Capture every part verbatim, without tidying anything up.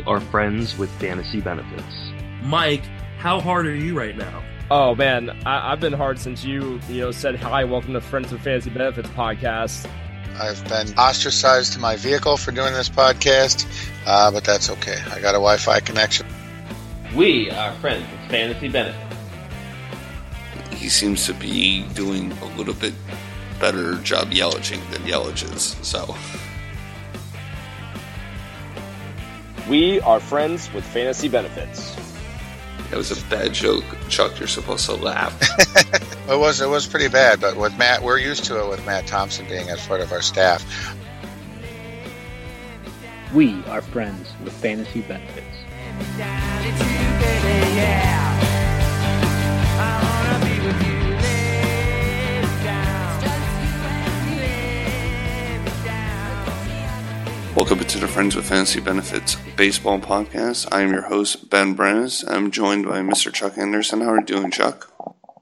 are friends with fantasy benefits. Mike, how hard are you right now? Oh man, I- I've been hard since you, you know, said hi, welcome to Friends with Fantasy Benefits podcast. I've been ostracized to my vehicle for doing this podcast, uh, but that's okay. I got a Wi-Fi connection. We are friends with Fantasy Benefits. He seems to be doing a little bit better job yellaging than Yelich is, so. We are friends with Fantasy Benefits. That was a bad joke, Chuck. You're supposed to laugh. It was it was pretty bad, but with Matt, we're used to it with Matt Thompson being as part of our staff. We are friends with Fantasy Benefits. Welcome to the Friends with Fantasy Benefits Baseball Podcast. I am your host, Ben Brennes. I'm joined by Mister Chuck Anderson. How are you doing, Chuck?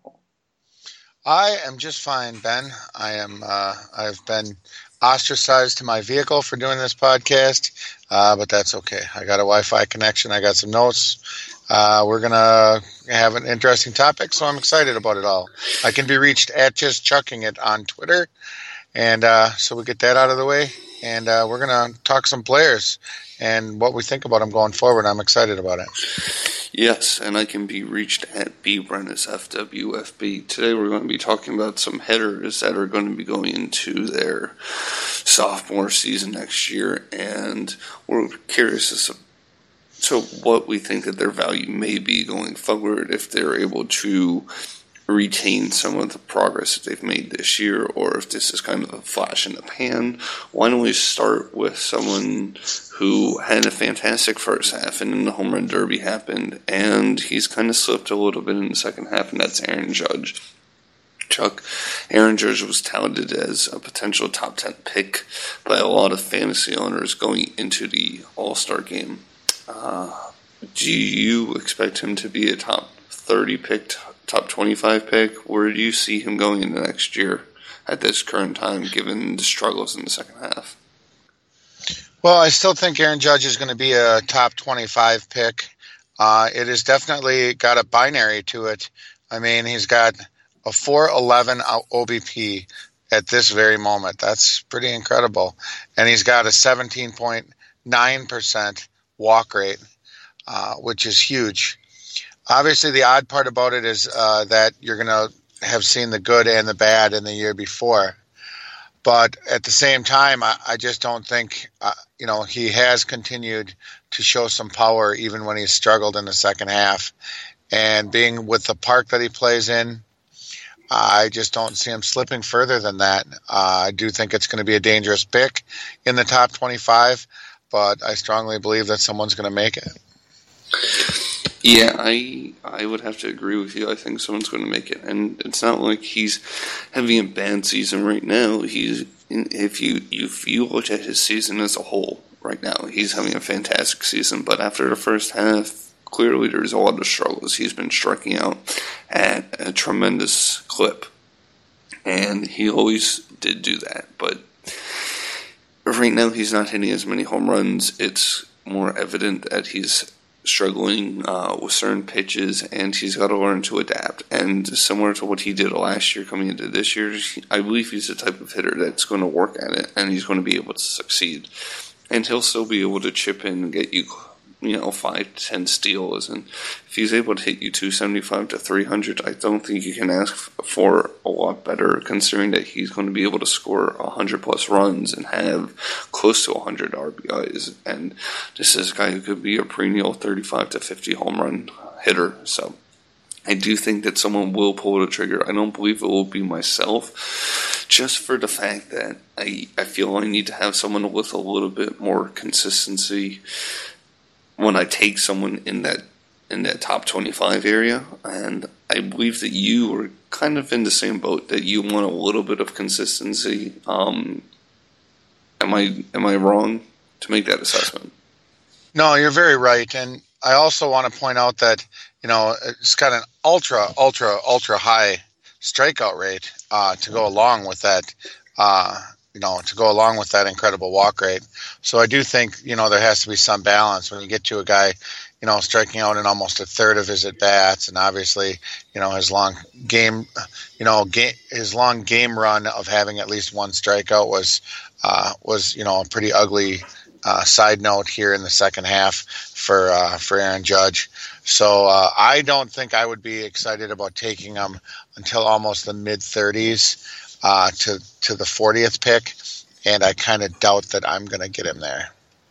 I am just fine, Ben. I am. Uh, I've been ostracized to my vehicle for doing this podcast, uh, but that's okay. I got a Wi-Fi connection. I got some notes. Uh, we're gonna have an interesting topic, so I'm excited about it all. I can be reached at just chucking it on Twitter, and uh, so we get that out of the way. And uh, we're going to talk some players and what we think about them going forward. I'm excited about it. Yes, and I can be reached at B Brennes F W F B. Today we're going to be talking about some hitters that are going to be going into their sophomore season next year, and we're curious as to what we think that their value may be going forward if they're able to retain some of the progress that they've made this year, or if this is kind of a flash in the pan. Why don't we start with someone who had a fantastic first half, and then the home run derby happened, and he's kind of slipped a little bit in the second half, and that's Aaron Judge. Chuck, Aaron Judge was touted as a potential top ten pick by a lot of fantasy owners going into the All-Star game. Uh, do you expect him to be a top thirty pick, top twenty-five pick? Where do you see him going in the next year at this current time, given the struggles in the second half? Well, I still think Aaron Judge is going to be a top twenty-five pick. Uh, it has definitely got a binary to it. I mean, he's got a four eleven O B P at this very moment. That's pretty incredible. And he's got a seventeen point nine percent walk rate, uh, which is huge. Obviously, the odd part about it is uh, that you're going to have seen the good and the bad in the year before. But at the same time, I, I just don't think, uh, you know, he has continued to show some power even when he's struggled in the second half. And being with the park that he plays in, I just don't see him slipping further than that. Uh, I do think it's going to be a dangerous pick in the top twenty-five, but I strongly believe that someone's going to make it. Yeah, I I would have to agree with you. I think someone's going to make it, and it's not like he's having a bad season right now. He's if you if you look at his season as a whole right now, he's having a fantastic season. But after the first half, clearly there's a lot of struggles. He's been striking out at a tremendous clip, and he always did do that. But right now, he's not hitting as many home runs. It's more evident that he's struggling uh, with certain pitches, and he's got to learn to adapt. And similar to what he did last year coming into this year, I believe he's the type of hitter that's going to work at it, and he's going to be able to succeed. And he'll still be able to chip in and get you, you know, five to ten steals. And if he's able to hit you two seventy-five to three hundred, I don't think you can ask for a lot better, considering that he's going to be able to score one hundred plus runs and have close to one hundred R B Is. And this is a guy who could be a perennial thirty-five to fifty home run hitter. So I do think that someone will pull the trigger. I don't believe it will be myself, just for the fact that I, I feel I need to have someone with a little bit more consistency when I take someone in that in that top twenty-five area. And I believe that you are kind of in the same boat, that you want a little bit of consistency. Um, am I am I wrong to make that assessment? No, you're very right. And I also want to point out that, you know, it's got an ultra, ultra, ultra high strikeout rate uh, to go along with that, uh, you know, to go along with that incredible walk rate. So I do think, you know, there has to be some balance when you get to a guy, you know, striking out in almost a third of his at bats, and obviously, you know, his long game, you know, game, his long game run of having at least one strikeout was, uh, was, you know, a pretty ugly uh, side note here in the second half for uh, for Aaron Judge. So uh, I don't think I would be excited about taking him until almost the mid thirties uh, to to the fortieth pick, and I kind of doubt that I'm going to get him there.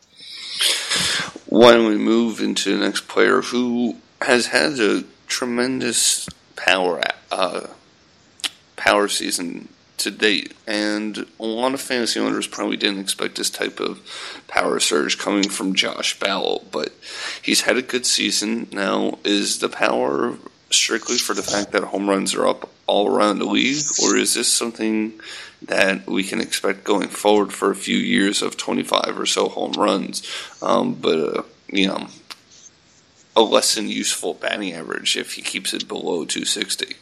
Why don't we move into the next player who has had a tremendous power uh, power season to date, and a lot of fantasy owners probably didn't expect this type of power surge coming from Josh Bell, but he's had a good season. Now, is the power strictly for the fact that home runs are up all around the league, or is this something that we can expect going forward for a few years of twenty-five or so home runs, um, but, uh, you know, a less than useful batting average if he keeps it below two sixty?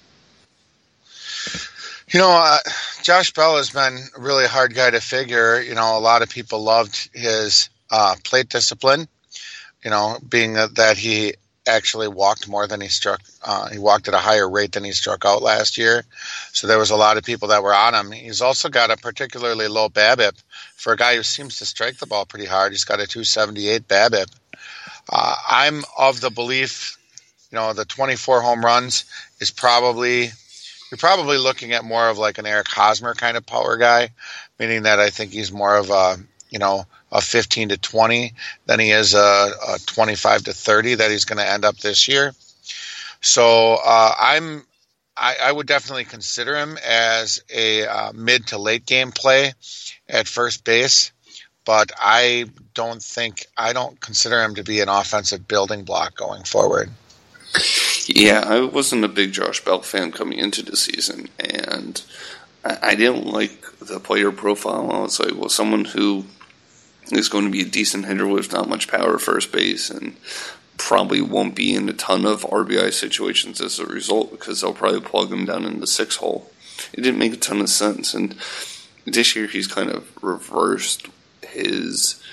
You know, uh, Josh Bell has been a really hard guy to figure. You know, a lot of people loved his uh, plate discipline, you know, being that, that he actually walked more than he struck. Uh, he walked at a higher rate than he struck out last year. So there was a lot of people that were on him. He's also got a particularly low BABIP for a guy who seems to strike the ball pretty hard. He's got a two seventy-eight BABIP. Uh, I'm of the belief, you know, the twenty-four home runs is probably, you're probably looking at more of like an Eric Hosmer kind of power guy, meaning that I think he's more of a, you know, a fifteen to twenty than he is a, a twenty-five to thirty that he's going to end up this year. So uh, I'm, I, I would definitely consider him as a uh, mid to late game play at first base, but I don't think, I don't consider him to be an offensive building block going forward. Yeah, I wasn't a big Josh Bell fan coming into the season, and I, I didn't like the player profile. I was like, well, someone who is going to be a decent hitter with not much power at first base and probably won't be in a ton of R B I situations as a result because they'll probably plug him down in the six hole. It didn't make a ton of sense, and this year he's kind of reversed his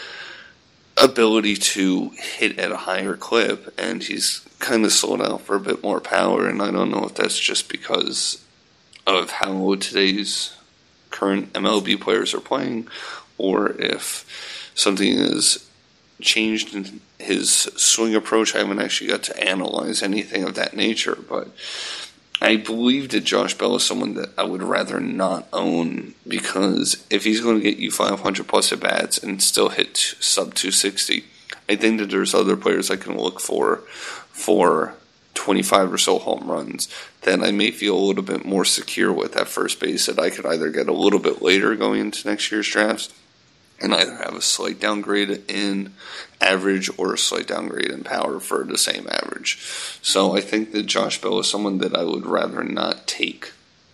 ability to hit at a higher clip, and he's kind of sold out for a bit more power, and I don't know if that's just because of how today's current M L B players are playing, or if something has changed in his swing approach. I haven't actually got to analyze anything of that nature, but I believe that Josh Bell is someone that I would rather not own, because if he's going to get you five hundred plus at bats and still hit sub two sixty, I think that there's other players I can look for for twenty-five or so home runs that I may feel a little bit more secure with at first base, that I could either get a little bit later going into next year's drafts and either have a slight downgrade in average or a slight downgrade in power for the same average. So I think that Josh Bell is someone that I would rather not take.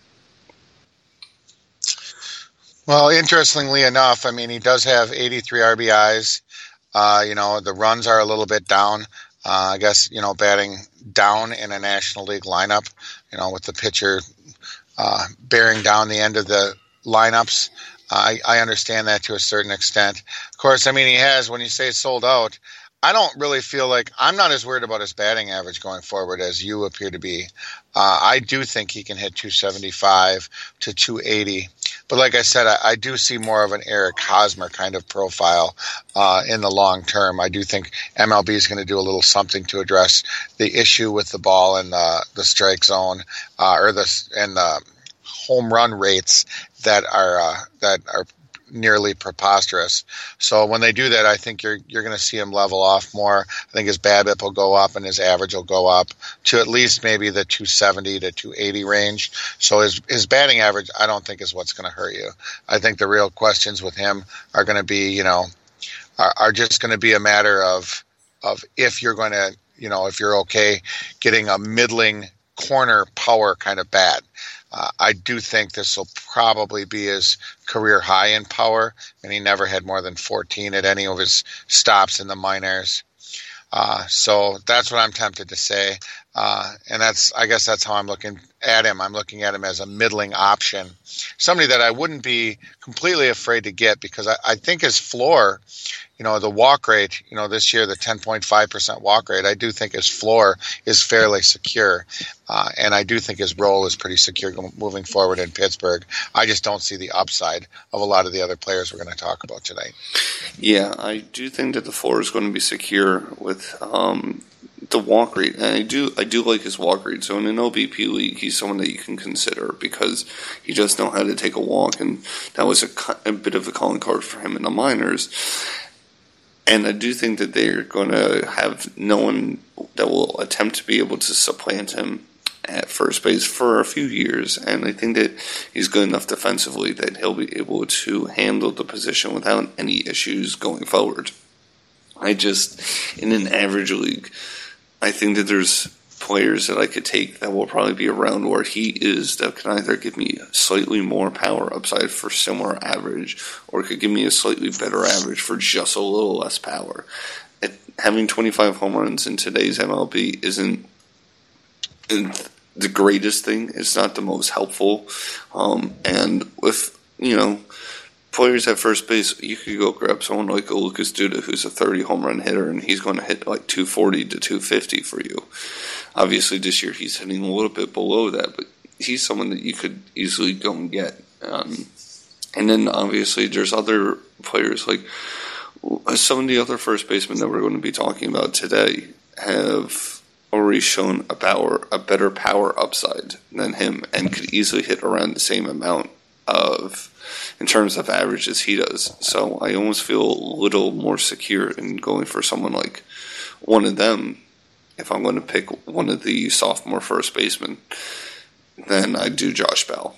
Well, interestingly enough, I mean, he does have eighty-three R B Is. Uh, you know, the runs are a little bit down. Uh, I guess, you know, batting down in a National League lineup, you know, with the pitcher uh, bearing down the end of the lineups. I, I understand that to a certain extent. Of course, I mean, he has, when you say sold out, I don't really feel like, I'm not as worried about his batting average going forward as you appear to be. Uh, I do think he can hit two seventy-five to two eighty. But like I said, I, I do see more of an Eric Hosmer kind of profile uh, in the long term. I do think M L B is going to do a little something to address the issue with the ball in the, the strike zone uh, or the and the home run rates that are uh, that are nearly preposterous. So when they do that, I think you're you're going to see him level off more. I think his BABIP will go up and his average will go up to at least maybe the two seventy to two eighty range. So his his batting average, I don't think, is what's going to hurt you. I think the real questions with him are going to be, you know, are, are just going to be a matter of of if you're going to, you know, if you're okay getting a middling corner power kind of bat. Uh, I do think this will probably be his career high in power, and he never had more than fourteen at any of his stops in the minors. Uh, so that's what I'm tempted to say, uh, and that's I guess that's how I'm looking at him, I'm looking at him as a middling option, somebody that I wouldn't be completely afraid to get because I, I think his floor, you know, the walk rate, you know, this year, the ten point five percent walk rate, I do think his floor is fairly secure. Uh, and I do think his role is pretty secure moving forward in Pittsburgh. I just don't see the upside of a lot of the other players we're going to talk about today. Yeah, I do think that the floor is going to be secure with um, the walk rate. And I do I do like his walk rate. So in an O B P league, he's someone that you can consider because he does know how to take a walk. And that was a, a bit of a calling card for him in the minors. And I do think that they're going to have no one that will attempt to be able to supplant him at first base for a few years. And I think that he's good enough defensively that he'll be able to handle the position without any issues going forward. I just, in an average league, I think that there's players that I could take that will probably be around where he is that can either give me slightly more power upside for similar average or could give me a slightly better average for just a little less power. It, having twenty-five home runs in today's M L B isn't the greatest thing. It's not the most helpful. Um, and with, you know, players at first base, you could go grab someone like a Lucas Duda who's a thirty home run hitter and he's going to hit like two forty to two fifty for you. Obviously this year he's hitting a little bit below that, but he's someone that you could easily go and get. Um, and then obviously there's other players like some of the other first basemen that we're going to be talking about today have already shown a power, a better power upside than him and could easily hit around the same amount of, in terms of average as he does. So I almost feel a little more secure in going for someone like one of them if I'm going to pick one of the sophomore first basemen than I do Josh Bell.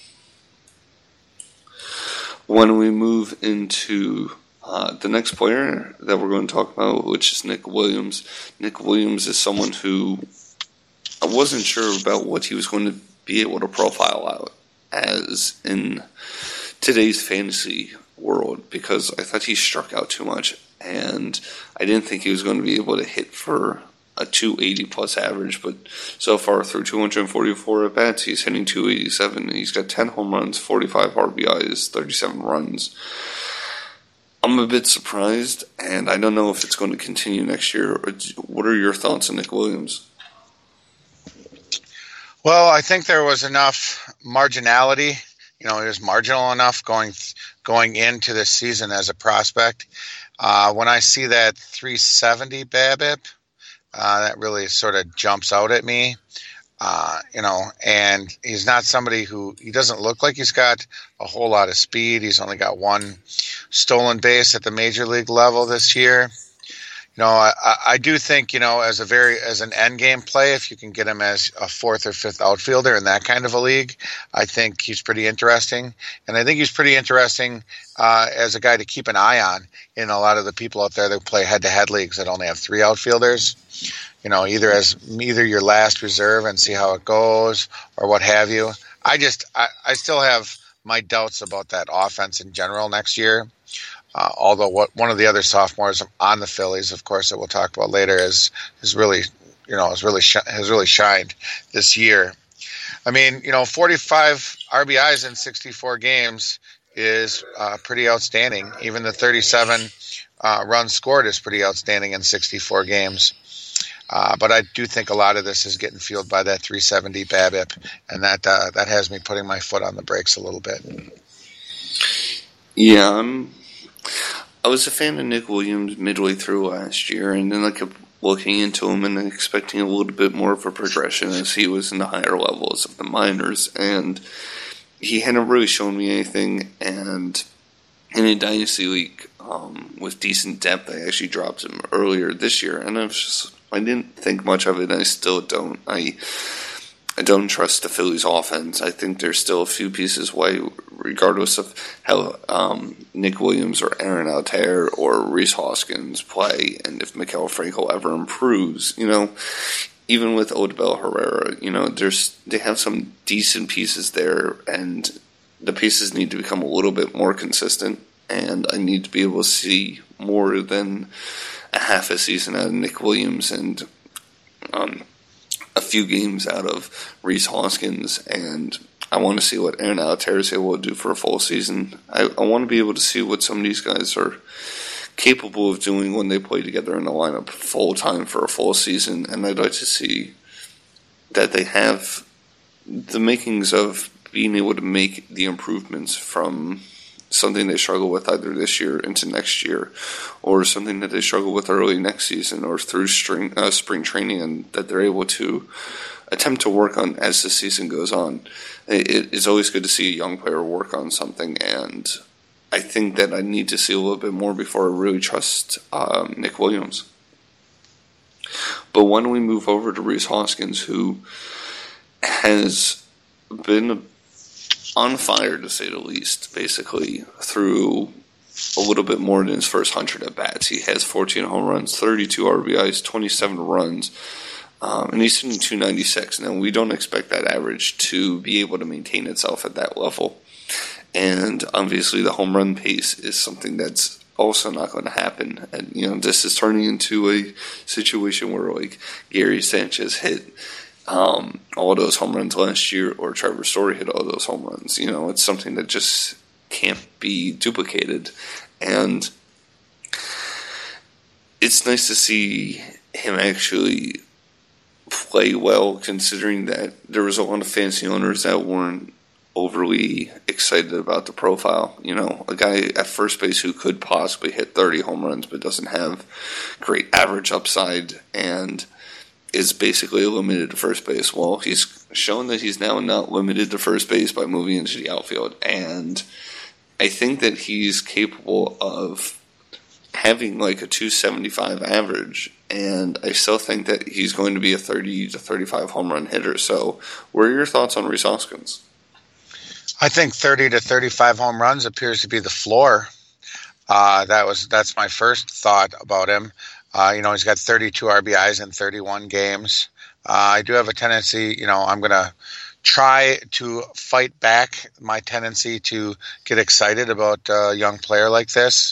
When we move into Uh, the next player that we're going to talk about, which is Nick Williams. Nick Williams is someone who I wasn't sure about what he was going to be able to profile out as in today's fantasy world because I thought he struck out too much and I didn't think he was going to be able to hit for a two eighty plus average, but so far through two hundred forty-four at bats, he's hitting two eighty-seven. He's got ten home runs, forty-five R B Is, thirty-seven runs. I'm a bit surprised, and I don't know if it's going to continue next year. What are your thoughts on Nick Williams? Well, I think there was enough marginality. You know, he was marginal enough going going into this season as a prospect. Uh, when I see that three seventy BABIP, uh, that really sort of jumps out at me. Uh, you know, and he's not somebody who, he doesn't look like he's got a whole lot of speed. He's only got one stolen base at the major league level this year. You know, I, I do think, you know, as a very, as an end game play, if you can get him as a fourth or fifth outfielder in that kind of a league, I think he's pretty interesting. And I think he's pretty interesting uh, as a guy to keep an eye on in a lot of the people out there that play head to head leagues that only have three outfielders. You know, either as either your last reserve and see how it goes or what have you. I just, I, I still have my doubts about that offense in general next year. Uh, although what one of the other sophomores on the Phillies, of course, that we'll talk about later, is is really, you know, has really sh- has really shined this year. I mean, you know, forty-five R B Is in sixty-four games is uh, pretty outstanding. Even the thirty-seven uh, runs scored is pretty outstanding in sixty-four games. Uh, but I do think a lot of this is getting fueled by that three seventy BABIP, and that uh, that has me putting my foot on the brakes a little bit. Yeah, I'm, I was a fan of Nick Williams midway through last year, and then I kept looking into him and expecting a little bit more of a progression as he was in the higher levels of the minors, and he hadn't really shown me anything. And in a dynasty league um, with decent depth, I actually dropped him earlier this year, and I was just I didn't think much of it, and I still don't. I I don't trust the Phillies' offense. I think there's still a few pieces away, regardless of how um, Nick Williams or Aaron Altair or Rhys Hoskins play, and if Maikel Franco ever improves. You know, even with Odubel Herrera, you know, there's they have some decent pieces there, and the pieces need to become a little bit more consistent, and I need to be able to see more than a half a season out of Nick Williams, and um, a few games out of Rhys Hoskins, and I want to see what Aaron Altherr is able to do for a full season. I, I want to be able to see what some of these guys are capable of doing when they play together in the lineup full time for a full season, and I'd like to see that they have the makings of being able to make the improvements from something they struggle with either this year into next year, or something that they struggle with early next season or through string, uh, spring training, and that they're able to attempt to work on as the season goes on. It, it's always good to see a young player work on something, and I think that I need to see a little bit more before I really trust um, Nick Williams. But when we move over to Rhys Hoskins, who has been on fire, to say the least, basically, through a little bit more than his first one hundred at-bats. He has fourteen home runs, thirty-two R B Is, twenty-seven runs, um, and he's hitting two ninety-six. Now, we don't expect that average to be able to maintain itself at that level. And obviously, the home run pace is something that's also not going to happen. And, you know, this is turning into a situation where, like, Gary Sanchez hit Um, all those home runs last year, or Trevor Story hit all those home runs. You know, it's something that just can't be duplicated. And it's nice to see him actually play well, considering that there was a lot of fantasy owners that weren't overly excited about the profile. You know, a guy at first base who could possibly hit thirty home runs but doesn't have great average upside and is basically limited to first base. Well, he's shown that he's now not limited to first base by moving into the outfield, and I think that he's capable of having like a two seventy-five average, and I still think that he's going to be a thirty to thirty-five home run hitter. So what are your thoughts on Rhys Hoskins? I think thirty to thirty-five home runs appears to be the floor. Uh, that was that's my first thought about him. Uh, you know, he's got thirty-two R B Is in thirty-one games. Uh, I do have a tendency, you know, I'm going to try to fight back my tendency to get excited about a young player like this.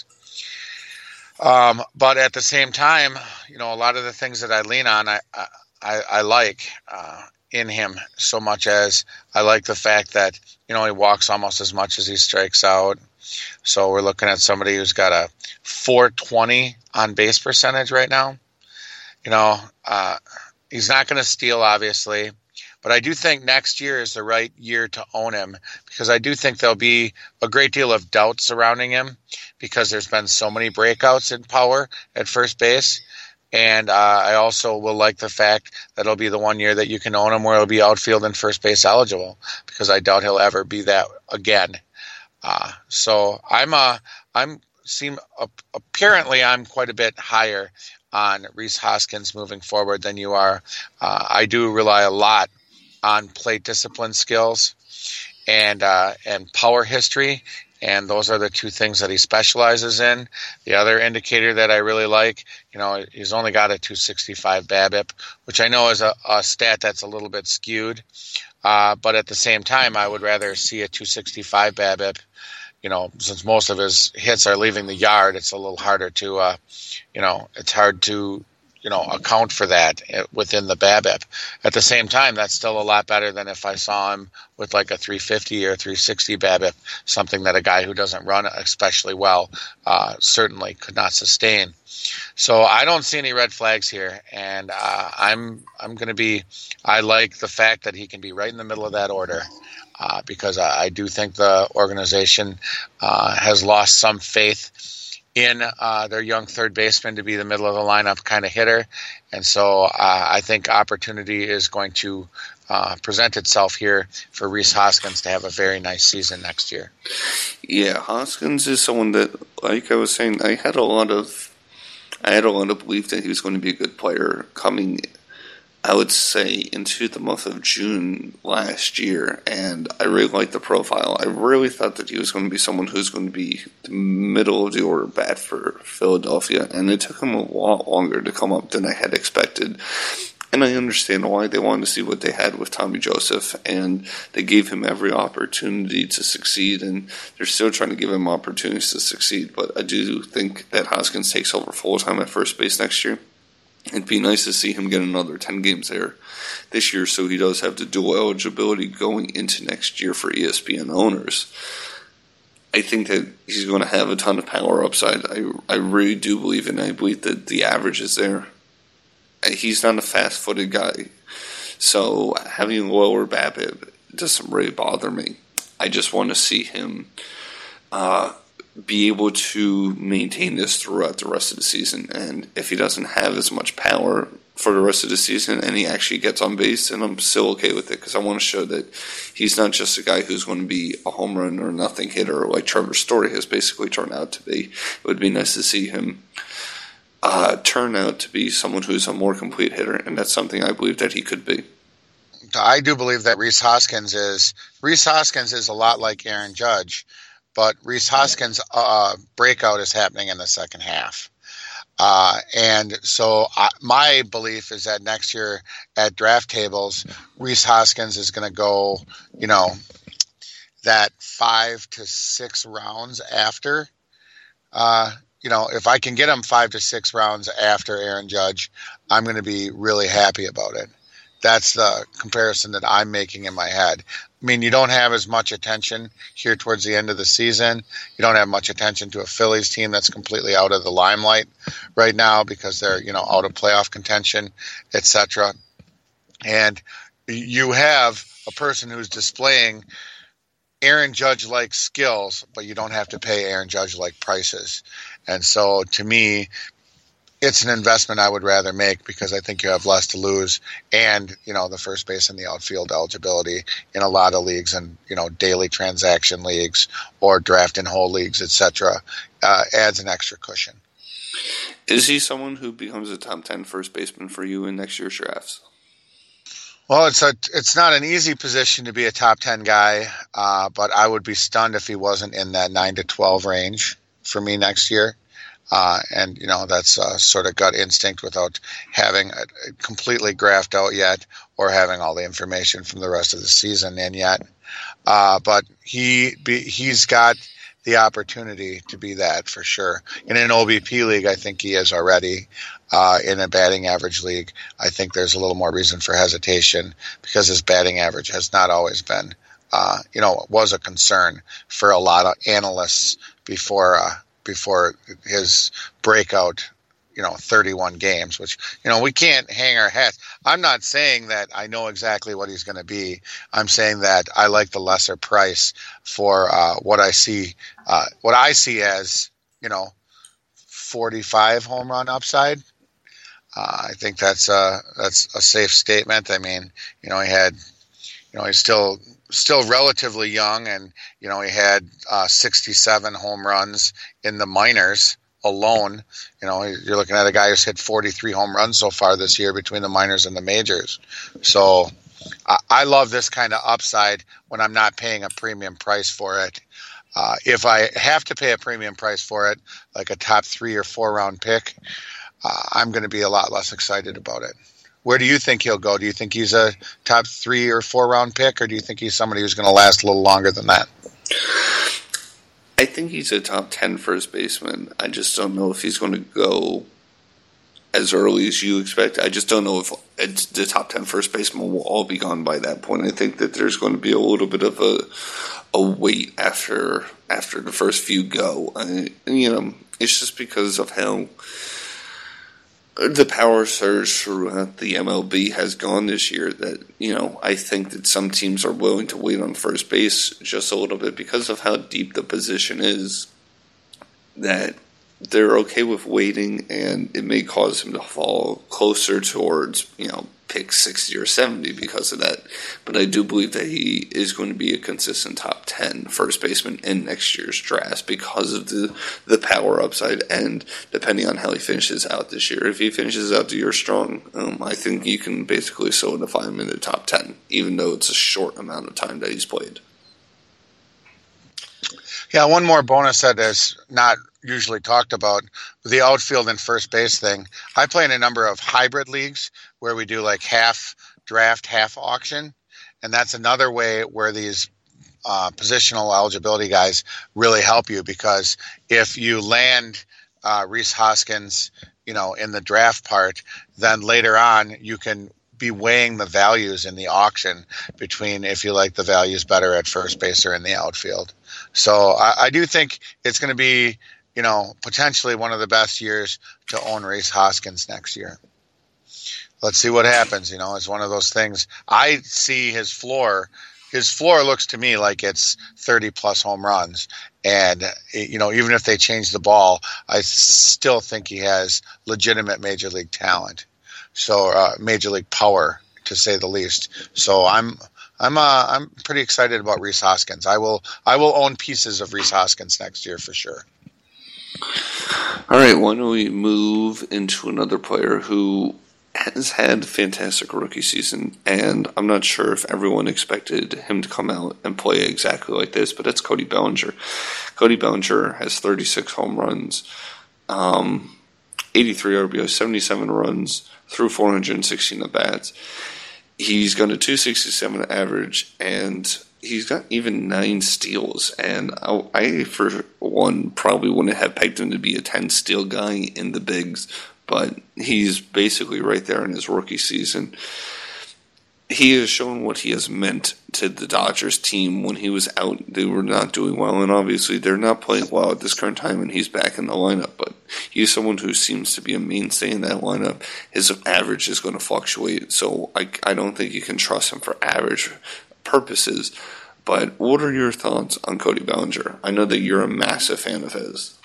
Um, but at the same time, you know, a lot of the things that I lean on, I I, I like uh, in him, so much as I like the fact that, you know, he walks almost as much as he strikes out. So we're looking at somebody who's got a four twenty on base percentage right now. You know, uh, he's not going to steal, obviously, but I do think next year is the right year to own him, because I do think there'll be a great deal of doubt surrounding him because there's been so many breakouts in power at first base. And uh, I also will like the fact that it'll be the one year that you can own him where he'll be outfield and first base eligible, because I doubt he'll ever be that again. Uh, so I'm uh, I'm seem uh, apparently I'm quite a bit higher on Rhys Hoskins moving forward than you are. Uh, I do rely a lot on plate discipline skills and uh, and power history, and those are the two things that he specializes in. The other indicator that I really like, you know, he's only got a two sixty-five BABIP, which I know is a, a stat that's a little bit skewed. Uh, but at the same time, I would rather see a two sixty-five BABIP. You know, since most of his hits are leaving the yard, it's a little harder to, uh, you know, it's hard to, you know, account for that within the BABIP. At the same time, that's still a lot better than if I saw him with like a three fifty or three sixty BABIP, something that a guy who doesn't run especially well uh, certainly could not sustain. So I don't see any red flags here, and uh, I'm I'm going to be. I like the fact that he can be right in the middle of that order. Uh, because I, I do think the organization uh, has lost some faith in uh, their young third baseman to be the middle of the lineup kind of hitter. And so uh, I think opportunity is going to uh, present itself here for Rhys Hoskins to have a very nice season next year. Yeah, Hoskins is someone that, like I was saying, I had a lot of, I had a lot of belief that he was going to be a good player coming I would say, into the month of June last year, and I really liked the profile. I really thought that he was going to be someone who's going to be the middle of the order bat for Philadelphia, and it took him a lot longer to come up than I had expected. And I understand why. They wanted to see what they had with Tommy Joseph, and they gave him every opportunity to succeed, and they're still trying to give him opportunities to succeed. But I do think that Hoskins takes over full-time at first base next year. It'd be nice to see him get another ten games there this year, so he does have the dual eligibility going into next year for E S P N owners. I think that he's going to have a ton of power upside. I, I really do believe, and I believe that the average is there. He's not a fast-footed guy, so having a lower BABIP doesn't really bother me. I just want to see him uh, be able to maintain this throughout the rest of the season. And if he doesn't have as much power for the rest of the season and he actually gets on base, then I'm still okay with it, because I want to show that he's not just a guy who's going to be a home run or nothing hitter like Trevor Story has basically turned out to be. It would be nice to see him uh, turn out to be someone who's a more complete hitter, and that's something I believe that he could be. I do believe that Rhys Hoskins is Rhys Hoskins is a lot like Aaron Judge, but Rhys Hoskins' uh, breakout is happening in the second half. Uh, and so uh, my belief is that next year at draft tables, Rhys Hoskins is going to go, you know, that five to six rounds after. Uh, you know, if I can get him five to six rounds after Aaron Judge, I'm going to be really happy about it. That's the comparison that I'm making in my head. I mean, you don't have as much attention here towards the end of the season. You don't have much attention to a Phillies team that's completely out of the limelight right now because they're, you know, out of playoff contention, et cetera. And you have a person who's displaying Aaron Judge-like skills, but you don't have to pay Aaron Judge-like prices. And so, to me, it's an investment I would rather make because I think you have less to lose, and you know the first base and the outfield eligibility in a lot of leagues, and you know daily transaction leagues or draft and hold leagues, et cetera, uh, adds an extra cushion. Is he someone who becomes a top ten first baseman for you in next year's drafts? Well, it's a it's not an easy position to be a top ten guy, uh, but I would be stunned if he wasn't in that nine to twelve range for me next year. Uh, and, you know, that's uh, sort of gut instinct without having it completely graphed out yet or having all the information from the rest of the season in yet. Uh, but he be, he's got the opportunity to be that for sure. In an O B P league, I think he is already. Uh, in a batting average league, I think there's a little more reason for hesitation because his batting average has not always been, uh, you know, was a concern for a lot of analysts before uh before his breakout, you know, thirty-one games, which, you know, we can't hang our hats. I'm not saying that I know exactly what he's going to be. I'm saying that I like the lesser price for uh, what I see, uh, what I see as, you know, forty-five home run upside. Uh, I think that's a, that's a safe statement. I mean, you know, he had, you know, he's still, still relatively young, and you know he had uh, sixty-seven home runs in the minors alone. You know, you're looking at a guy who's hit forty-three home runs so far this year between the minors and the majors. So I, I love this kind of upside when I'm not paying a premium price for it. Uh, if I have to pay a premium price for it, like a top three or four round pick, uh, I'm going to be a lot less excited about it. Where do you think he'll go? Do you think he's a top three or four round pick, or do you think he's somebody who's going to last a little longer than that? I think he's a top ten first baseman. I just don't know if he's going to go as early as you expect. I just don't know if it's the top ten first baseman will all be gone by that point. I think that there's going to be a little bit of a a wait after after the first few go. I, and, you know, it's just because of how the power surge throughout the M L B has gone this year that, you know, I think that some teams are willing to wait on first base just a little bit because of how deep the position is, that they're okay with waiting, and it may cause him to fall closer towards, you know, pick sixty or seventy because of that. But I do believe that he is going to be a consistent top ten first baseman in next year's draft because of the, the power upside, and depending on how he finishes out this year. If he finishes out the year strong, um, I think you can basically solidify him in the top ten, even though it's a short amount of time that he's played. Yeah, one more bonus that is not usually talked about, the outfield and first base thing. I play in a number of hybrid leagues where we do like half draft, half auction. And that's another way where these uh, positional eligibility guys really help you, because if you land uh, Rhys Hoskins you know, in the draft part, then later on you can be weighing the values in the auction between if you like the values better at first base or in the outfield. So I, I do think it's going to be, you know, potentially one of the best years to own Rhys Hoskins next year. Let's see what happens. You know, it's one of those things. I see his floor. His floor looks to me like it's thirty plus home runs. And, you know, even if they change the ball, I still think he has legitimate major league talent. So uh, major league power, to say the least. So I'm I'm uh, I'm pretty excited about Rhys Hoskins. I will I will own pieces of Rhys Hoskins next year for sure. All right, why don't we move into another player who has had a fantastic rookie season, and I'm not sure if everyone expected him to come out and play exactly like this, but that's Cody Bellinger. Cody Bellinger has thirty-six home runs, um, eighty-three R B Is, seventy-seven runs, through four hundred sixteen at-bats. He's got a two sixty-seven average, and he's got even nine steals. And I, I, for one, probably wouldn't have pegged him to be a ten-steal guy in the bigs, but he's basically right there in his rookie season. He has shown what he has meant to the Dodgers team when he was out. They were not doing well, and obviously they're not playing well at this current time, and he's back in the lineup. But he's someone who seems to be a mainstay in that lineup. His average is going to fluctuate, so I, I don't think you can trust him for average purposes. But what are your thoughts on Cody Bellinger? I know that you're a massive fan of his.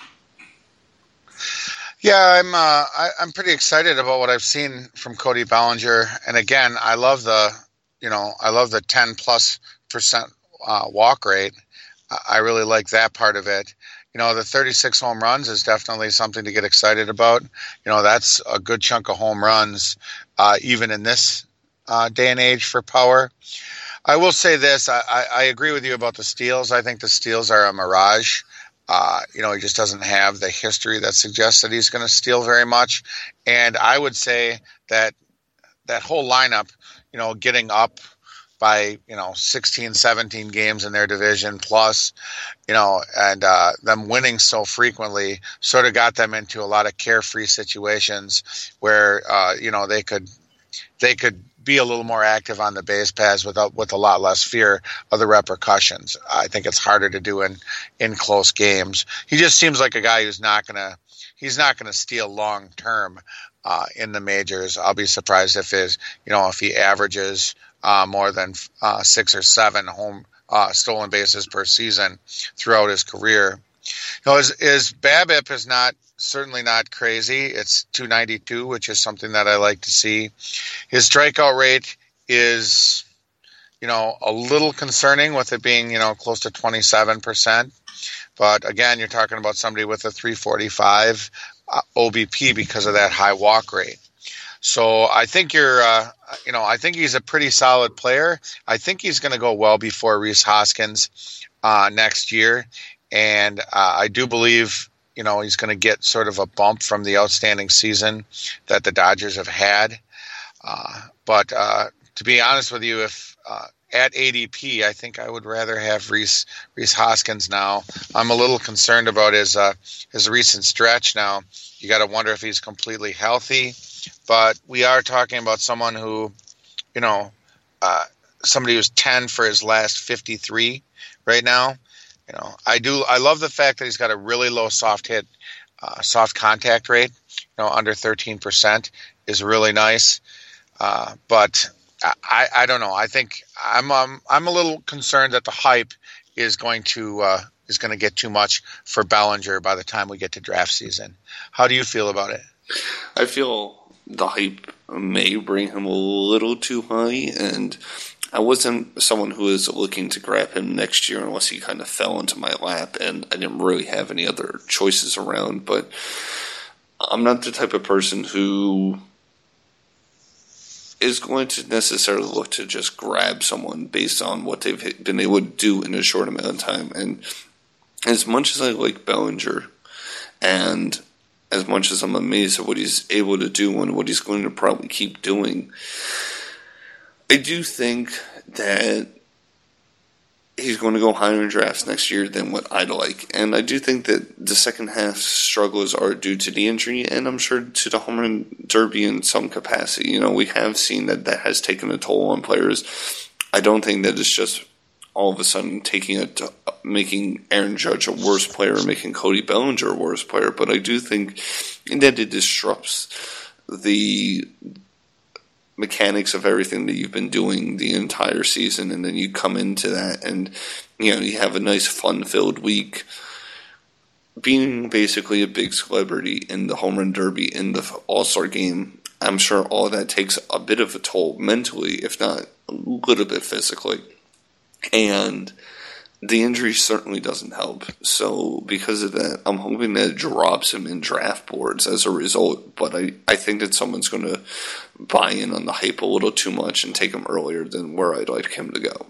Yeah, I'm uh, I, I'm pretty excited about what I've seen from Cody Bellinger, and again, I love the you know I love the ten plus percent uh, walk rate. I really like that part of it. You know, the thirty-six home runs is definitely something to get excited about. You know, that's a good chunk of home runs, uh, even in this uh, day and age for power. I will say this: I, I, I agree with you about the steals. I think the steals are a mirage. Uh, you know, he just doesn't have the history that suggests that he's going to steal very much. And I would say that that whole lineup, you know, getting up by, you know, sixteen, seventeen games in their division plus, you know, and uh, them winning so frequently sort of got them into a lot of carefree situations where, uh, you know, they could they could be a little more active on the base paths without with a lot less fear of the repercussions. I think it's harder to do in, in close games. He just seems like a guy who's not gonna he's not gonna steal long term uh, in the majors. I'll be surprised if his you know if he averages uh, more than uh, six or seven home uh, stolen bases per season throughout his career. You know, his, his BABIP is not certainly not crazy. It's two ninety-two, which is something that I like to see. His strikeout rate is, you know, a little concerning with it being, you know, close to twenty-seven percent. But again, you're talking about somebody with a three forty-five uh, O B P because of that high walk rate. So I think you're, uh, you know, I think he's a pretty solid player. I think he's going to go well before Rhys Hoskins uh, next year. And uh, I do believe, you know, he's going to get sort of a bump from the outstanding season that the Dodgers have had. Uh, but uh, to be honest with you, if uh, at A D P, I think I would rather have Rhys Rhys Hoskins now. I'm a little concerned about his uh, his recent stretch now. You got to wonder if he's completely healthy. But we are talking about someone who, you know, uh, somebody who's ten for his last fifty-three right now. You know, I do. I love the fact that he's got a really low soft hit, uh, soft contact rate. You know, under thirteen percent is really nice. Uh, but I, I don't know. I think I'm um, I'm a little concerned that the hype is going to uh, is going to get too much for Bellinger by the time we get to draft season. How do you feel about it? I feel the hype may bring him a little too high, and I wasn't someone who was looking to grab him next year unless he kind of fell into my lap, and I didn't really have any other choices around. But I'm not the type of person who is going to necessarily look to just grab someone based on what they've been able to do in a short amount of time. And as much as I like Bellinger, and as much as I'm amazed at what he's able to do and what he's going to probably keep doing, I do think that he's going to go higher in drafts next year than what I'd like. And I do think that the second half struggles are due to the injury, and I'm sure to the home run derby in some capacity. You know, we have seen that that has taken a toll on players. I don't think that it's just all of a sudden taking a, making Aaron Judge a worse player, or making Cody Bellinger a worse player, but I do think that it disrupts the mechanics of everything that you've been doing the entire season, and then you come into that and, you know, you have a nice fun-filled week. Being basically a big celebrity in the home run derby, in the All-Star game, I'm sure all of that takes a bit of a toll mentally, if not a little bit physically. And the injury certainly doesn't help. So because of that, I'm hoping that it drops him in draft boards as a result. But I, I think that someone's going to buy in on the hype a little too much and take him earlier than where I'd like him to go.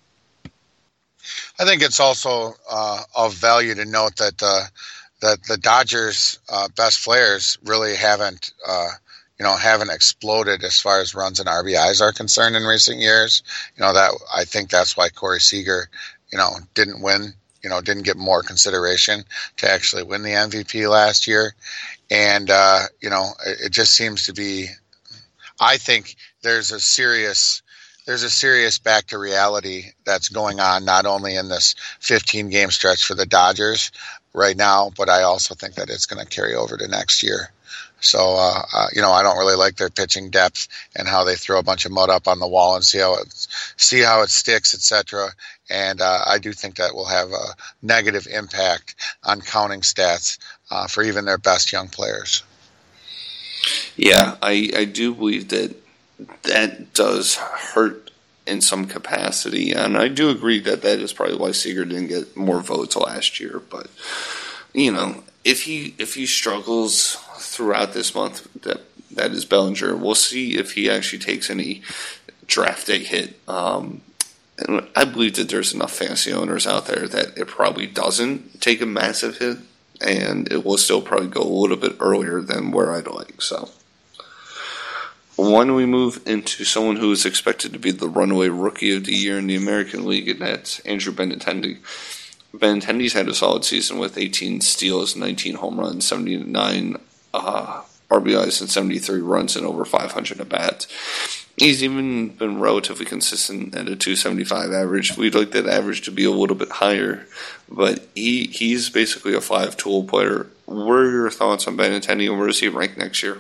I think it's also uh, of value to note that uh, that the Dodgers' uh, best players really haven't uh, you know, haven't exploded as far as runs and R B Is are concerned in recent years. You know, that I think that's why Corey Seager, you know, didn't win, you know, didn't get more consideration to actually win the M V P last year. And, uh, you know, it, it just seems to be, I think there's a serious, there's a serious back to reality that's going on, not only in this fifteen game stretch for the Dodgers right now, but I also think that it's going to carry over to next year. So, uh, uh, you know, I don't really like their pitching depth and how they throw a bunch of mud up on the wall and see how it, see how it sticks, et cetera. And uh, I do think that will have a negative impact on counting stats uh, for even their best young players. Yeah, I, I do believe that that does hurt in some capacity. And I do agree that that is probably why Seager didn't get more votes last year. But, you know, if he if he struggles throughout this month, that that is Bellinger. We'll see if he actually takes any draft day hit. Um, and I believe that there's enough fantasy owners out there that it probably doesn't take a massive hit, and it will still probably go a little bit earlier than where I'd like. So, when we move into someone who is expected to be the runaway rookie of the year in the American League, and that's Andrew Benintendi. Benintendi's had a solid season with eighteen steals, nineteen home runs, seventy-nine Uh, R B Is and seventy-three runs and over five hundred at bats. He's even been relatively consistent at a two seventy-five average. We'd like that average to be a little bit higher, but he he's basically a five-tool player. What are your thoughts on Benintendi, and where does he rank next year?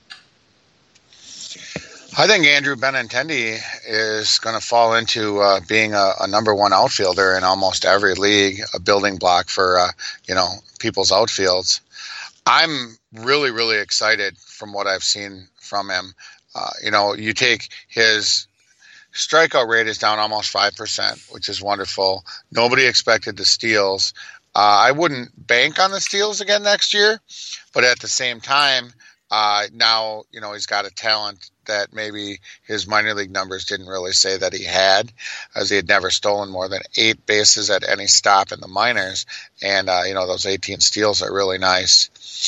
I think Andrew Benintendi is going to fall into uh, being a, a number one outfielder in almost every league, a building block for uh, you know people's outfields. I'm really, really excited from what I've seen from him. Uh, you know, you take his strikeout rate is down almost five percent, which is wonderful. Nobody expected the steals. Uh, I wouldn't bank on the steals again next year, but at the same time, uh, now, you know, he's got a talent that maybe his minor league numbers didn't really say that he had, as he had never stolen more than eight bases at any stop in the minors. And, uh, you know, those eighteen steals are really nice.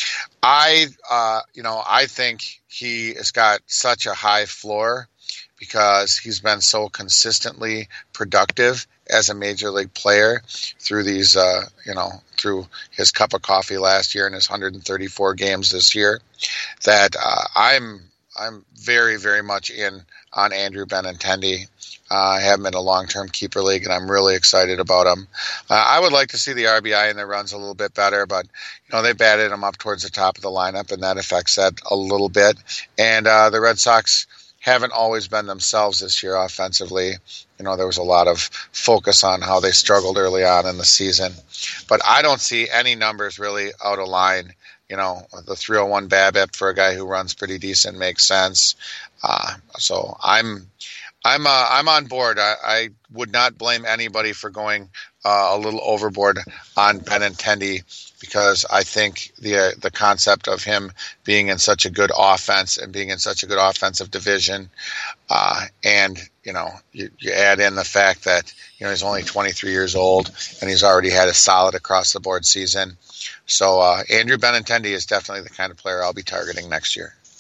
I, uh, you know, I think he has got such a high floor because he's been so consistently productive as a major league player through these, uh, you know, through his cup of coffee last year and his one hundred thirty-four games this year, that uh, I'm I'm very, very much in on Andrew Benintendi. Uh, I have him in a long-term keeper league, and I'm really excited about him. Uh, I would like to see the R B I and the runs a little bit better, but you know they batted him up towards the top of the lineup, and that affects that a little bit. And uh, the Red Sox haven't always been themselves this year offensively. You know, there was a lot of focus on how they struggled early on in the season. But I don't see any numbers really out of line. You know, the three oh one BABIP for a guy who runs pretty decent makes sense. Uh, so I'm I'm uh, I'm on board. I, I would not blame anybody for going uh, a little overboard on Benintendi, because I think the uh, the concept of him being in such a good offense and being in such a good offensive division, uh, and you know you, you add in the fact that you know he's only twenty-three years old and he's already had a solid across the board season. So uh, Andrew Benintendi is definitely the kind of player I'll be targeting next year.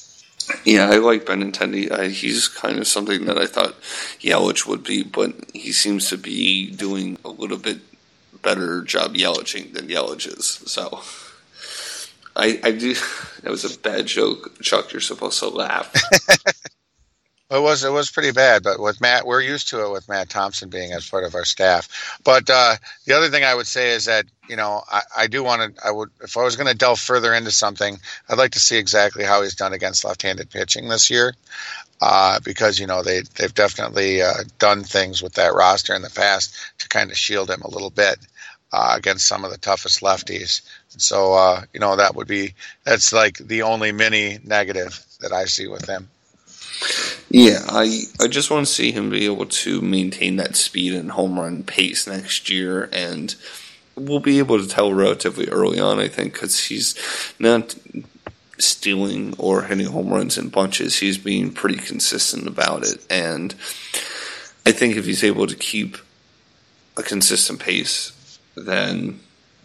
Yeah, I like Benintendi. I, he's kind of something that I thought Yelich would be, but he seems to be doing a little bit better job Yeliching than Yelich is. So, I, I do. That was a bad joke, Chuck. You're supposed to laugh. It was it was pretty bad, but with Matt, we're used to it with Matt Thompson being as part of our staff. But uh, the other thing I would say is that, you know, I, I do want to. I would, if I was going to delve further into something, I'd like to see exactly how he's done against left-handed pitching this year, uh, because you know they they've definitely uh, done things with that roster in the past to kind of shield him a little bit uh, against some of the toughest lefties. So uh, you know that would be that's like the only mini negative that I see with him. Yeah, I I just want to see him be able to maintain that speed and home run pace next year, and we'll be able to tell relatively early on, I think, because he's not stealing or hitting home runs in bunches. He's being pretty consistent about it, and I think if he's able to keep a consistent pace, then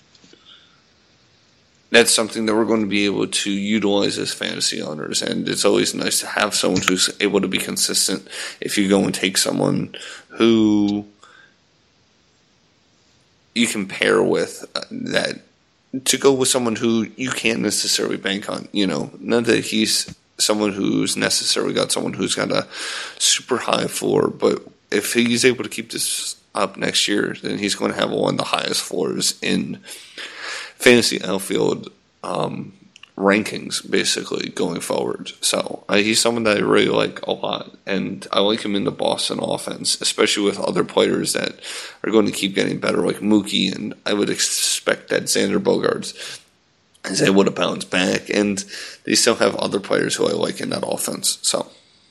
that's something that we're going to be able to utilize as fantasy owners, and it's always nice to have someone who's able to be consistent. If you go and take someone who you can pair with, uh, that to go with someone who you can't necessarily bank on, you know, not that he's someone who's necessarily got someone who's got a super high floor, but if he's able to keep this up next year, then he's going to have one of the highest floors in fantasy outfield um, rankings, basically, going forward. So uh, he's someone that I really like a lot, and I like him in the Boston offense, especially with other players that are going to keep getting better, like Mookie, and I would expect that Xander Bogaerts is able to bounce back, and they still have other players who I like in that offense. So,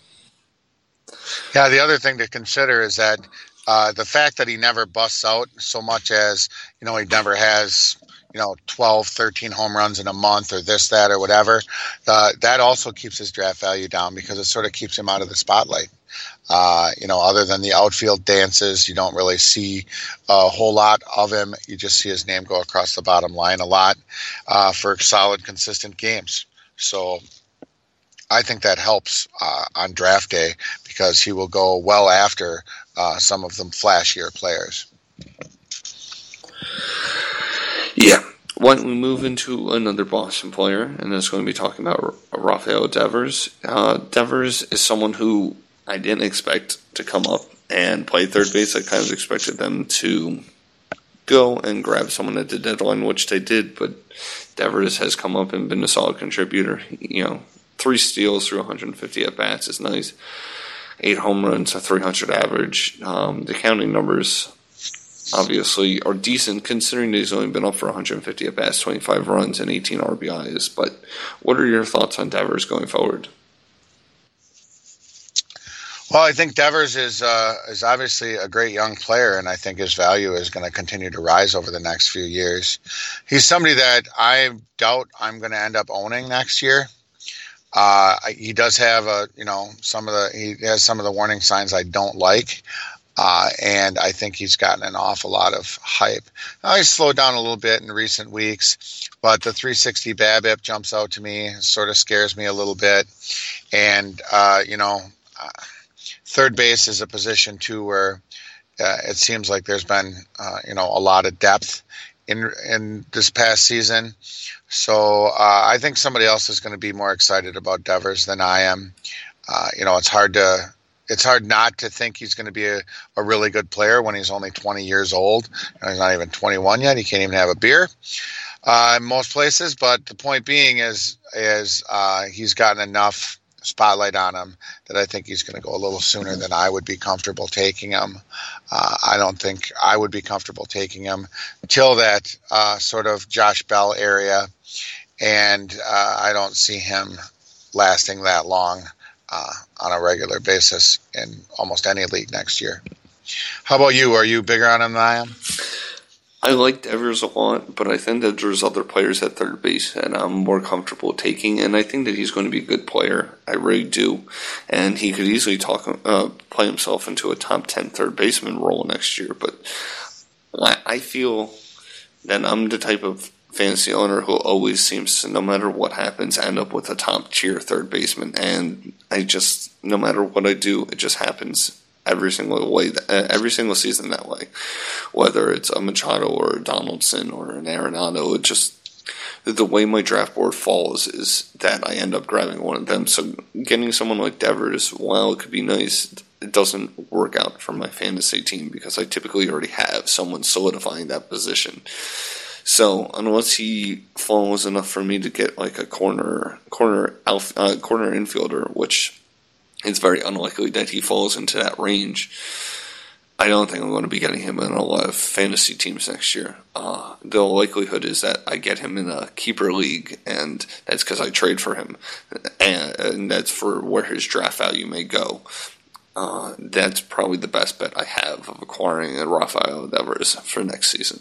yeah, the other thing to consider is that uh, the fact that he never busts out so much as, you know, he never has, you know, twelve, thirteen home runs in a month or this, that, or whatever, uh, that also keeps his draft value down because it sort of keeps him out of the spotlight. Uh, you know, other than the outfield dances, you don't really see a whole lot of him. You just see his name go across the bottom line a lot uh, for solid, consistent games. So I think that helps uh, on draft day because he will go well after uh, some of the flashier players. Yeah. Why don't we move into another Boston player, and that's going to be talking about Rafael Devers. Uh, Devers is someone who I didn't expect to come up and play third base. I kind of expected them to go and grab someone at the deadline, which they did, but Devers has come up and been a solid contributor. You know, three steals through one hundred fifty at-bats is nice. Eight home runs, a three hundred average. Um, the counting numbers obviously are decent considering that he's only been up for one hundred fifty at-bats, twenty-five runs, and eighteen R B Is. But what are your thoughts on Devers going forward? Well, I think Devers is uh, is obviously a great young player, and I think his value is going to continue to rise over the next few years. He's somebody that I doubt I'm going to end up owning next year. Uh, he does have a, you know, some of the he has some of the warning signs I don't like. Uh, and I think he's gotten an awful lot of hype. Now, he's slowed down a little bit in recent weeks, but the three sixty BABIP jumps out to me, sort of scares me a little bit. And, uh, you know, uh, third base is a position, too, where uh, it seems like there's been, uh, you know, a lot of depth in in this past season. So uh, I think somebody else is going to be more excited about Devers than I am. Uh, you know, it's hard to... It's hard not to think he's going to be a, a really good player when he's only twenty years old. He's not even twenty-one yet. He can't even have a beer uh, in most places. But the point being is, is uh, he's gotten enough spotlight on him that I think he's going to go a little sooner than I would be comfortable taking him. Uh, I don't think I would be comfortable taking him till that uh, sort of Josh Bell area, and uh, I don't see him lasting that long Uh, on a regular basis in almost any league next year. How about you? Are you bigger on him than I am? I like Devers a lot, but I think that there's other players at third base that I'm more comfortable taking, and I think that he's going to be a good player. I really do. And he could easily talk, uh, play himself into a top ten third baseman role next year, but I feel that I'm the type of fantasy owner who always seems to, no matter what happens, end up with a top tier third baseman. And I just, no matter what I do, it just happens every single way, every single season that way. Whether it's a Machado or a Donaldson or an Arenado, it just, the way my draft board falls is that I end up grabbing one of them. So getting someone like Devers, while it could be nice, it doesn't work out for my fantasy team because I typically already have someone solidifying that position. So unless he falls enough for me to get like a corner corner alf, uh, corner infielder, which it's very unlikely that he falls into that range, I don't think I'm going to be getting him in a lot of fantasy teams next year. Uh, the likelihood is that I get him in a keeper league, and that's because I trade for him, and, and that's for where his draft value may go. Uh, that's probably the best bet I have of acquiring a Rafael Devers for next season.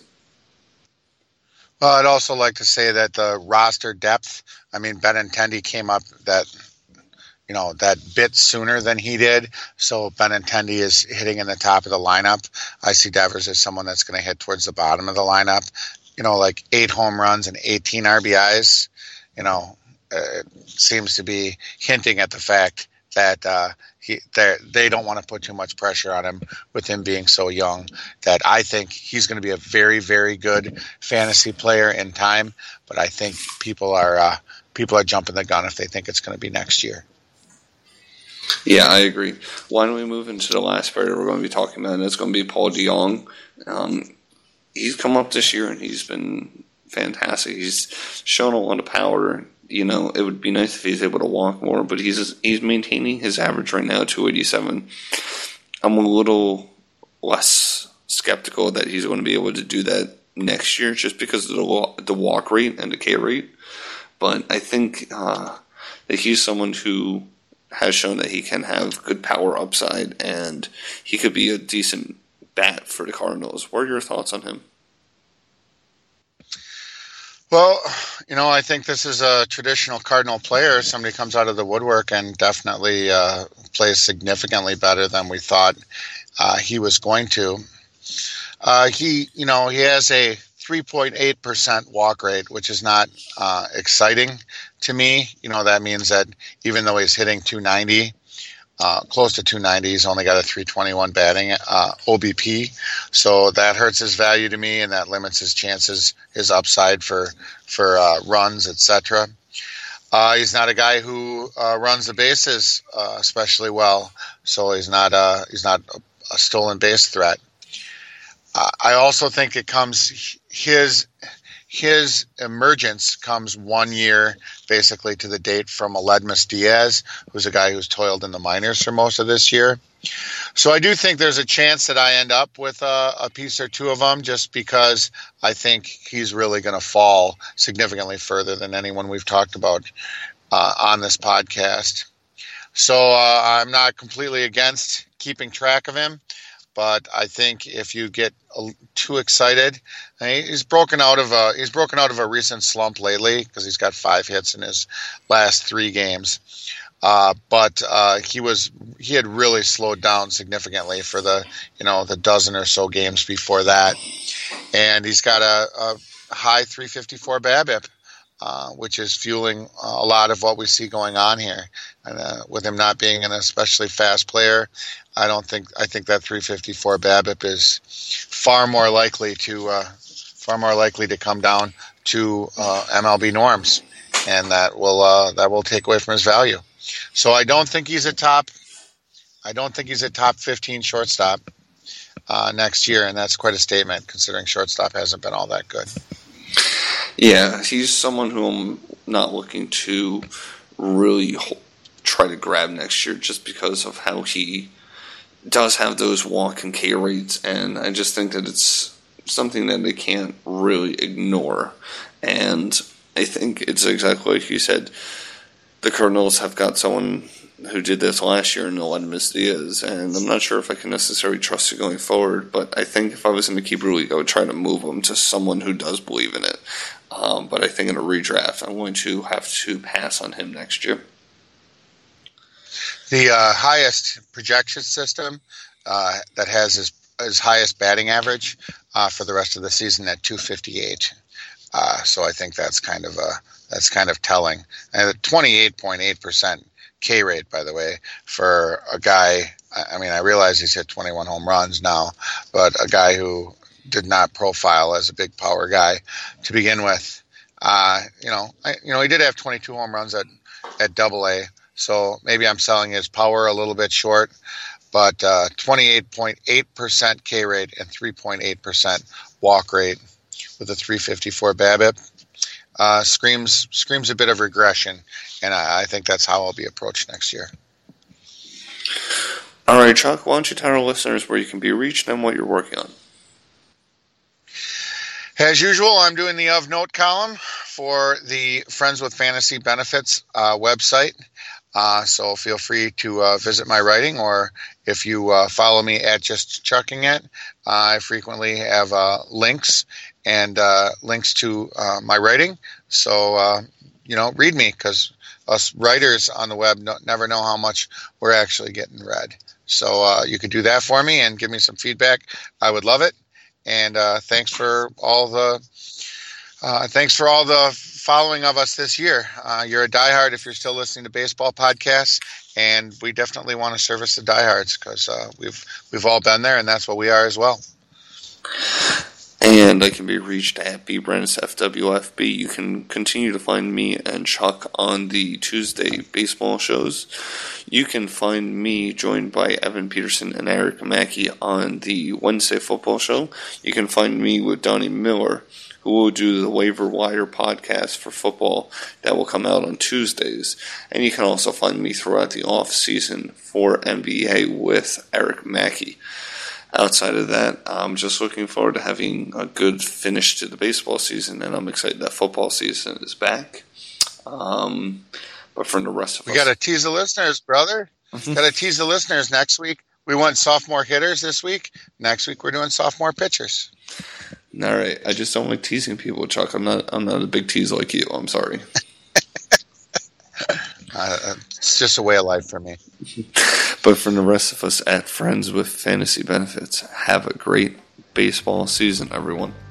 Well, I'd also like to say that the roster depth, I mean, Benintendi came up that, you know, that bit sooner than he did. So Benintendi is hitting in the top of the lineup. I see Devers as someone that's going to hit towards the bottom of the lineup. You know, like eight home runs and eighteen R B Is, you know, uh, seems to be hinting at the fact that uh, he they don't want to put too much pressure on him with him being so young, that I think he's going to be a very, very good fantasy player in time. But I think people are uh, people are jumping the gun if they think it's going to be next year. Yeah, I agree. Why don't we move into the last player we're going to be talking about, and it's going to be Paul DeJong. Um, he's come up this year, and he's been fantastic. He's shown a lot of power. You know, it would be nice if he's able to walk more, but he's he's maintaining his average right now at two eighty-seven. I'm a little less skeptical that he's going to be able to do that next year just because of the, the walk rate and the K rate. But I think uh, that he's someone who has shown that he can have good power upside, and he could be a decent bat for the Cardinals. What are your thoughts on him? Well, you know, I think this is a traditional Cardinal player. Somebody comes out of the woodwork and definitely uh, plays significantly better than we thought uh, he was going to. Uh, he, you know, he has a three point eight percent walk rate, which is not uh, exciting to me. You know, that means that even though he's hitting two ninety, uh, close to two ninety, he's only got a three twenty-one batting uh, O B P. So that hurts his value to me, and that limits his chances, his upside for for uh, runs, et cetera. Uh, he's not a guy who uh, runs the bases uh, especially well, so he's not uh, he's not a, a stolen base threat. Uh, I also think it comes his his emergence comes one year basically to the date from Aledmus Diaz, who's a guy who's toiled in the minors for most of this year. So I do think there's a chance that I end up with a, a piece or two of them, just because I think he's really going to fall significantly further than anyone we've talked about uh, on this podcast. So uh, I'm not completely against keeping track of him. But I think if you get too excited, he's broken out of a he's broken out of a recent slump lately because he's got five hits in his last three games. Uh, but uh, he was he had really slowed down significantly for the you know the dozen or so games before that, and he's got a, a high three fifty-four BABIP. Uh, which is fueling a lot of what we see going on here. And uh, with him not being an especially fast player, I don't think I think that three fifty-four BABIP is far more likely to uh, far more likely to come down to uh, M L B norms, and that will uh, that will take away from his value. So I don't think he's a top. I don't think he's a top fifteen shortstop uh, next year, and that's quite a statement considering shortstop hasn't been all that good. Yeah, he's someone who I'm not looking to really ho- try to grab next year just because of how he does have those walk and K rates, and I just think that it's something that they can't really ignore. And I think it's exactly like you said, the Cardinals have got someone who did this last year in Aledmus Diaz, and I'm not sure if I can necessarily trust it going forward, but I think if I was in the keeper league, I would try to move him to someone who does believe in it. Um, but I think in a redraft, I'm going to have to pass on him next year. The uh, highest projection system uh, that has his, his highest batting average uh, for the rest of the season at two fifty-eight. Uh, so I think that's kind of a that's kind of telling. And a twenty-eight point eight percent K rate, by the way, for a guy. I mean, I realize he's hit twenty-one home runs now, but a guy who did not profile as a big power guy to begin with. Uh, you know, I, you know, he did have twenty-two home runs at at Double A, so maybe I'm selling his power a little bit short. But uh, twenty-eight point eight percent K rate and three point eight percent walk rate with a three fifty-four BABIP uh, screams screams a bit of regression, and I, I think that's how I'll be approached next year. All right, Chuck, why don't you tell our listeners where you can be reached and what you're working on? As usual, I'm doing the Of Note column for the Friends with Fantasy Benefits uh, website. Uh, so feel free to uh, visit my writing, or if you uh, follow me at Just Chucking It, uh, I frequently have uh, links and uh, links to uh, my writing. So, uh, you know, read me, because us writers on the web no, never know how much we're actually getting read. So uh, you could do that for me and give me some feedback. I would love it. And uh, thanks for all the uh, thanks for all the following of us this year. Uh, you're a diehard if you're still listening to baseball podcasts, and we definitely want to service the diehards, because uh, we've we've all been there, and that's what we are as well. And I can be reached at B Brandis F W F B. You can continue to find me and Chuck on the Tuesday baseball shows. You can find me joined by Evan Peterson and Eric Mackey on the Wednesday football show. You can find me with Donnie Miller, who will do the Waiver Wire podcast for football that will come out on Tuesdays. And you can also find me throughout the off season for N B A with Eric Mackey. Outside of that, I'm just looking forward to having a good finish to the baseball season, and I'm excited that football season is back. Um, but for the rest of we us... We got to tease the listeners, brother. Got to tease the listeners next week. We went sophomore hitters this week. Next week, we're doing sophomore pitchers. All right. I just don't like teasing people, Chuck. I'm not I'm not a big tease like you. I'm sorry. uh, it's just a way of life for me. But from the rest of us at Friends with Fantasy Benefits, have a great baseball season, everyone.